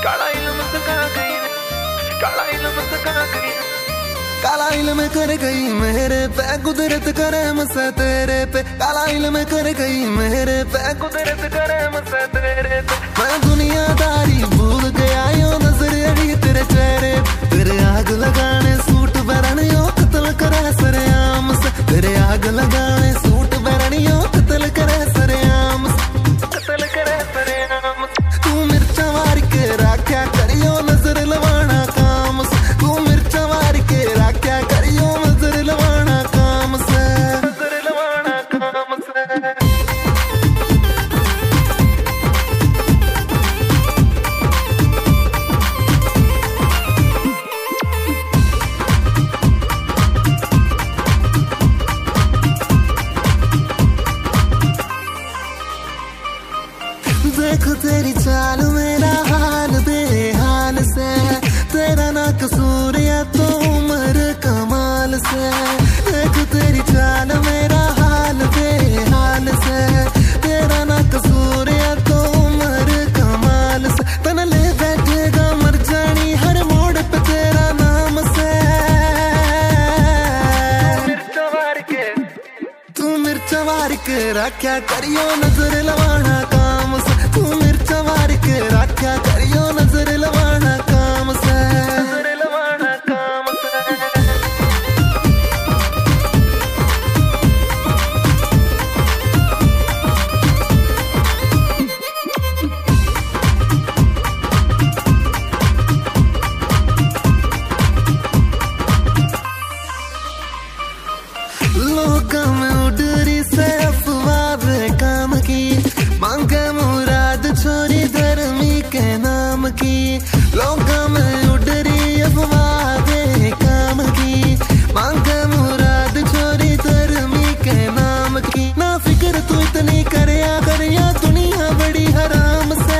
काला इल्म सका गई, काला इल्म सका गई, काला इल्म कर गई मेरे पे कुदरत करे मसा तेरे पे, काला इल्म कर गई मेरे पे कुदरत करे मसा तेरे पे। मैं दुनियादारी भूल गया यो नजर अड़ी तेरे चेहरे, तेरे आग लगाने सूट बरन यो कत्ल करे सरेआम से, तेरे आग लगाने सूट बरन यो कत्ल करे सरेआम से, कत्ल करे सरेआम से। तू मिर्चा मार के राख्या करियो नजर लवाना काम से, तू मिर्चा मार के राख्या करियो नजर लवाना काम से, नजर लवाना काम से। देखो तेरी चाल मेरा हाल बेहाल से, तेरा ना कसूर या तो उम्र कमाल से, देखो तेरी चाल मेरा हाल बेहाल से, तेरा ना कसूर या तो उम्र कमाल से, तन ले बैठेगा मर जानी हर मोड़ पे तेरा नाम से, मिर्चा मार के, तू मिर्चा मार के राख्या करियो नजर लवाना काम से, तू मिर्चा मार के राख्या करियो नजर लवाना काम से, नजर लवाना काम से। लोका में उडरी से अफवाह बेकाम की, मांगे मुराद छोरी धर्मी के नाम की, लोका में उडरी अफवाह बेकाम की, मांगे मुराद छोरी धर्मी के नाम की, ना फिक्र तू इतनी करया दुनिया बड़ी हराम से,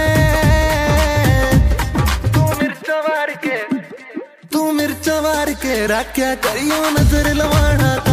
तू मिर्चा मार के, तू मिर्चा मार के राख्या करियो नजर लवाना